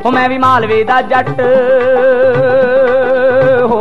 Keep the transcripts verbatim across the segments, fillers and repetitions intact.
हो मैं भी मालवे दा जट हो।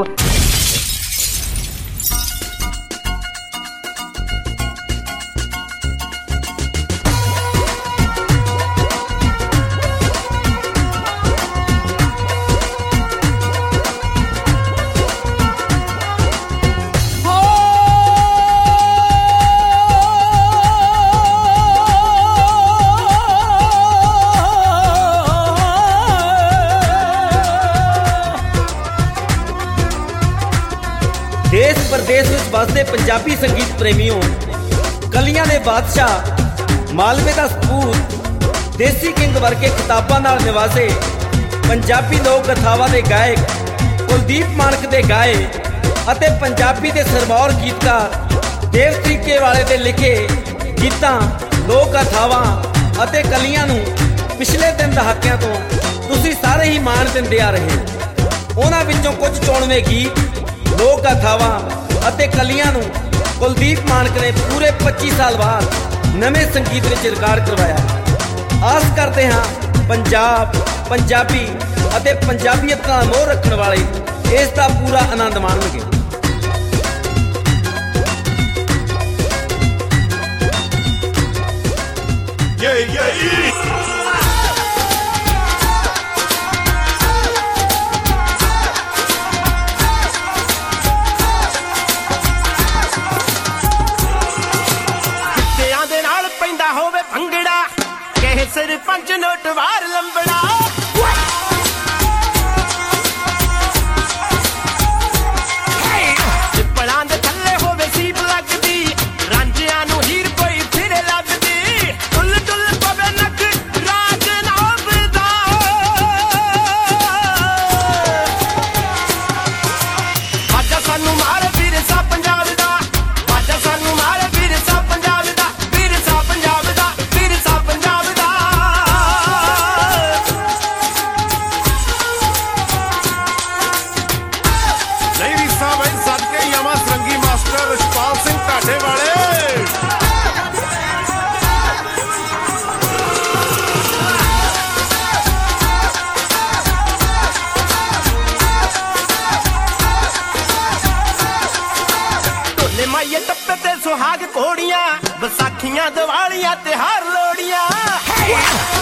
देश प्रदेश में बसते पंजाबी संगीत प्रेमियों, कलियां दे बादशाह मालवे दा सपूत देसी किंग वर्गे खिताबां नाल निवासे पंजाबी लोक कथावां दे गायक कुलदीप मानक दे गाए अते पंजाबी दे सरमौर गीतकार देव तरीके वाले दे लिखे गीतां लोक कथावां अते कलियां नूं पिछले दिन दहाकिਆਂ ਤੋਂ ਤੁਸੀਂ ਸਾਰੇ ही मान ਦਿੰਦੇ आ रहे। उन्हां विचों कुछ चुणवे गीत लोक कथावां अते कलियां नूं कुलदीप मानक ने पूरे पच्चीस साल बाद नवे संगीत विच रिकार्ड करवाया। आस करते हाँ पंजाब पंजाबी अते पंजाबीयत नाल मोह रखण वाले इस दा पूरा आनंद माणनगे। yeah, yeah, yeah. सरपंच नोट वार लंबड़ा चिपड़ा दे थले होवे सीप लगदी रांझिया नू हीर कोई फिर लगदी टुल टुल पवे नक राज नाबदा आजा सानू मार वीर सा पंजाब दा आजा सानू मार वीर सा पंजाब दा वीर सा पंजाब दा वीर सा पंजाब दा रिशपाल सिंह ढाडे वाले ढोले माइये टप्पे ते सुहाग घोड़ियां बसाखियां दिवालियां ते हर लोड़ियां